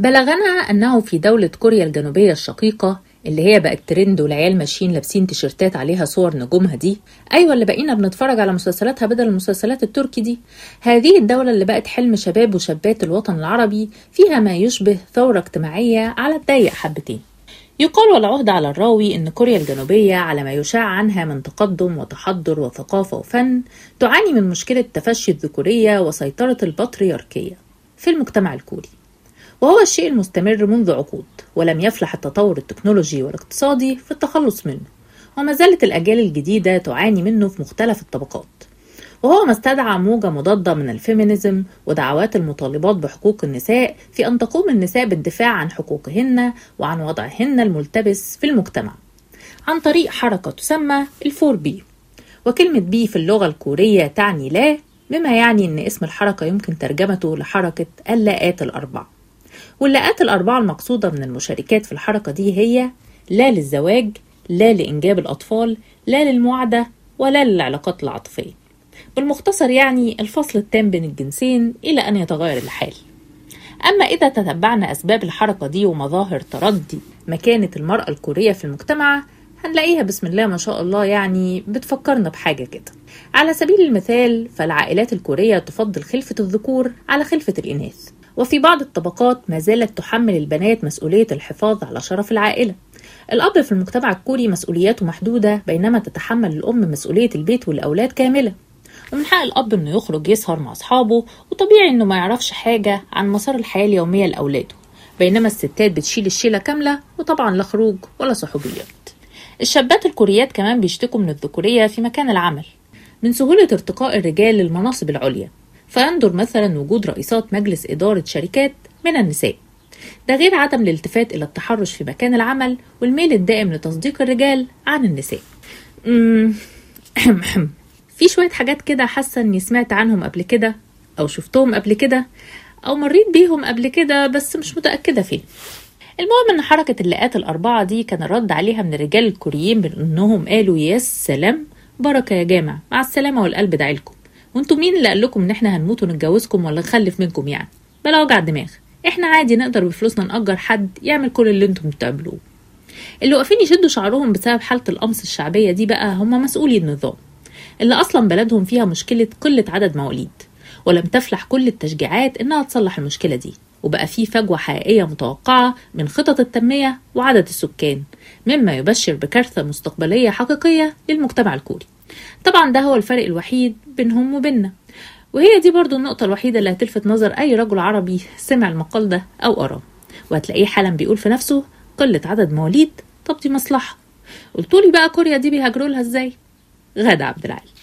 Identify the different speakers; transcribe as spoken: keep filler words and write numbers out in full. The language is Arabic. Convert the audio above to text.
Speaker 1: بلغنا أنه في دولة كوريا الجنوبية الشقيقة اللي هي بقت ترند والعيال ماشيين لابسين تيشيرتات عليها صور نجومها دي، أيوة اللي بقينا بنتفرج على مسلسلاتها بدل المسلسلات التركي دي. هذه الدولة اللي بقت حلم شباب وشابات الوطن العربي، فيها ما يشبه ثورة اجتماعية على الضيق حبتين. يقال والعهد على الراوي أن كوريا الجنوبية على ما يشاع عنها من تقدم وتحضر وثقافة وفن، تعاني من مشكلة تفشي الذكورية وسيطرة البطريركية في المجتمع الكوري، وهو الشيء المستمر منذ عقود، ولم يفلح التطور التكنولوجي والاقتصادي في التخلص منه، وما زالت الأجيال الجديدة تعاني منه في مختلف الطبقات. وهو ما استدعى موجة مضادة من الفيمينيزم ودعوات المطالبات بحقوق النساء في أن تقوم النساء بالدفاع عن حقوقهن وعن وضعهن الملتبس في المجتمع عن طريق حركة تسمى الفور بي. وكلمة بي في اللغة الكورية تعني لا، بما يعني أن اسم الحركة يمكن ترجمته لحركة اللاءات الأربع. واللاءات الأربعة المقصودة من المشاركات في الحركة دي هي لا للزواج، لا لإنجاب الأطفال، لا للمواعدة، ولا للعلاقات العاطفية. بالمختصر يعني الفصل التام بين الجنسين إلى أن يتغير الحال. أما إذا تتبعنا أسباب الحركة دي ومظاهر تردي مكانة المرأة الكورية في المجتمع، هنلاقيها بسم الله ما شاء الله يعني بتفكرنا بحاجة كده. على سبيل المثال فالعائلات الكورية تفضل خلفة الذكور على خلفة الإناث، وفي بعض الطبقات ما زالت تحمل البنات مسؤولية الحفاظ على شرف العائلة. الأب في المجتمع الكوري مسؤولياته محدودة، بينما تتحمل الأم مسؤولية البيت والأولاد كاملة. ومن حق الأب إنه يخرج يسهر مع أصحابه، وطبيعي إنه ما يعرفش حاجة عن مسار الحياة اليومية لأولاده، بينما الستات بتشيل الشيلة كاملة، وطبعا لا خروج ولا صحوبيات. الشابات الكوريات كمان بيشتكوا من الذكورية في مكان العمل، من سهولة ارتقاء الرجال للمناصب العليا، فيندر مثلا وجود رئيسات مجلس إدارة شركات من النساء. ده غير عدم الالتفات إلى التحرش في مكان العمل والميل الدائم لتصديق الرجال عن النساء. في شوية حاجات كده حاسة اني سمعت عنهم قبل كده، او شفتهم قبل كده، او مريت بيهم قبل كده، بس مش متأكدة فيه. المهم ان حركة اللاءات الاربعة دي كان الرد عليها من الرجال الكوريين بانهم قالوا يا سلام، بركة يا جامع، مع السلامة والقلب دعيلكم، وانتم مين اللي قالكم ان احنا هنموت ونتجوزكم ولا نخلف منكم؟ يعني بلا وجع دماغ، احنا عادي نقدر بفلوسنا نأجر حد يعمل كل اللي انتم بتعملوه. اللي واقفين يشدوا شعرهم بسبب حالة القمص الشعبية دي بقى هم مسؤولي النظام، اللي أصلا بلدهم فيها مشكلة قلة عدد مواليد، ولم تفلح كل التشجيعات إنها تصلح المشكلة دي، وبقى فيه فجوة حقيقية متوقعة من خطط التنمية وعدد السكان، مما يبشر بكارثة مستقبلية حقيقية للمجتمع الكوري. طبعا ده هو الفرق الوحيد بينهم وبيننا، وهي دي برضو النقطة الوحيدة اللي هتلفت نظر أي رجل عربي سمع المقال ده أو أراه، وهتلاقيه حالا بيقول في نفسه قلة عدد مواليد، طب دي مصلحة. قلتولي بقى كوريا دي بيهاجروا لها ازاي؟ غادة عبد العال.